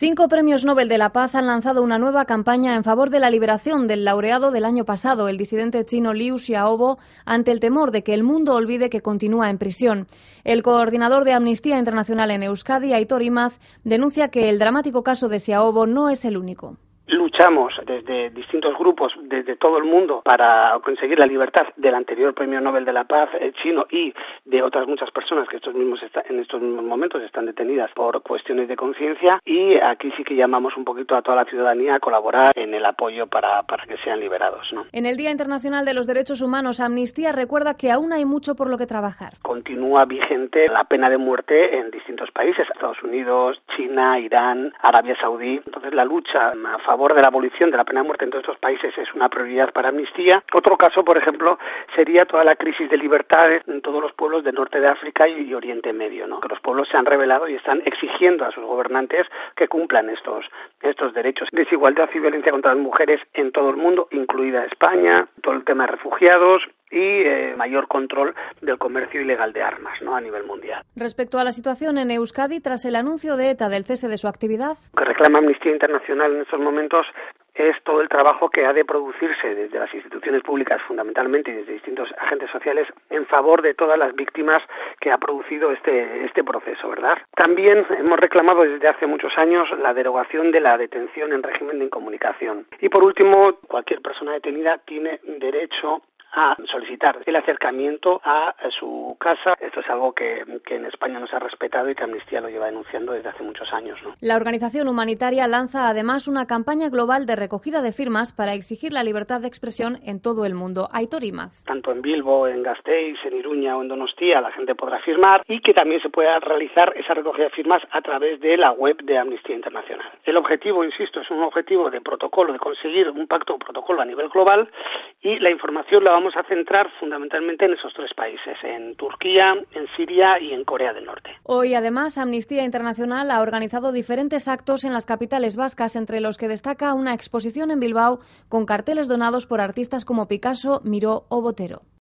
5 premios Nobel de la Paz han lanzado una nueva campaña en favor de la liberación del laureado del año pasado, el disidente chino Liu Xiaobo, ante el temor de que el mundo olvide que continúa en prisión. El coordinador de Amnistía Internacional en Euskadi, Aitor Imaz, denuncia que el dramático caso de Xiaobo no es el único. Luchamos desde distintos grupos, desde todo el mundo, para conseguir la libertad del anterior Premio Nobel de la Paz chino y de otras muchas personas que en estos mismos momentos están detenidas por cuestiones de conciencia, y aquí sí que llamamos un poquito a toda la ciudadanía a colaborar en el apoyo para que sean liberados, ¿no? En el Día Internacional de los Derechos Humanos, Amnistía recuerda que aún hay mucho por lo que trabajar. Continúa vigente la pena de muerte en distintos países, Estados Unidos, China, Irán, Arabia Saudí. Entonces la lucha a favor de la abolición de la pena de muerte en todos estos países es una prioridad para Amnistía. Otro caso, por ejemplo, sería toda la crisis de libertades en todos los pueblos del norte de África y Oriente Medio, ¿no? Que los pueblos se han rebelado y están exigiendo a sus gobernantes que cumplan estos derechos. Desigualdad y violencia contra las mujeres en todo el mundo, incluida España, todo el tema de refugiados y mayor control del comercio ilegal de armas, ¿no?, a nivel mundial. Respecto a la situación en Euskadi, tras el anuncio de ETA del cese de su actividad, Lo que reclama Amnistía Internacional en estos momentos es todo el trabajo que ha de producirse desde las instituciones públicas fundamentalmente y desde distintos agentes sociales en favor de todas las víctimas que ha producido este proceso, ¿verdad? También hemos reclamado desde hace muchos años la derogación de la detención en régimen de incomunicación. Y por último, cualquier persona detenida tiene derecho a solicitar el acercamiento a su casa. Esto es algo que en España no se ha respetado y que Amnistía lo lleva denunciando desde hace muchos años, ¿no? La organización humanitaria lanza además una campaña global de recogida de firmas para exigir la libertad de expresión en todo el mundo. Aitor Imaz. Tanto en Bilbo, en Gasteiz, en Iruña o en Donostia la gente podrá firmar, y que también se pueda realizar esa recogida de firmas a través de la web de Amnistía Internacional. El objetivo, insisto, es un objetivo de protocolo, de conseguir un pacto o protocolo a nivel global, y la información la vamos a centrar fundamentalmente en esos 3 países, en Turquía, en Siria y en Corea del Norte. Hoy, además, Amnistía Internacional ha organizado diferentes actos en las capitales vascas, entre los que destaca una exposición en Bilbao con carteles donados por artistas como Picasso, Miró o Botero.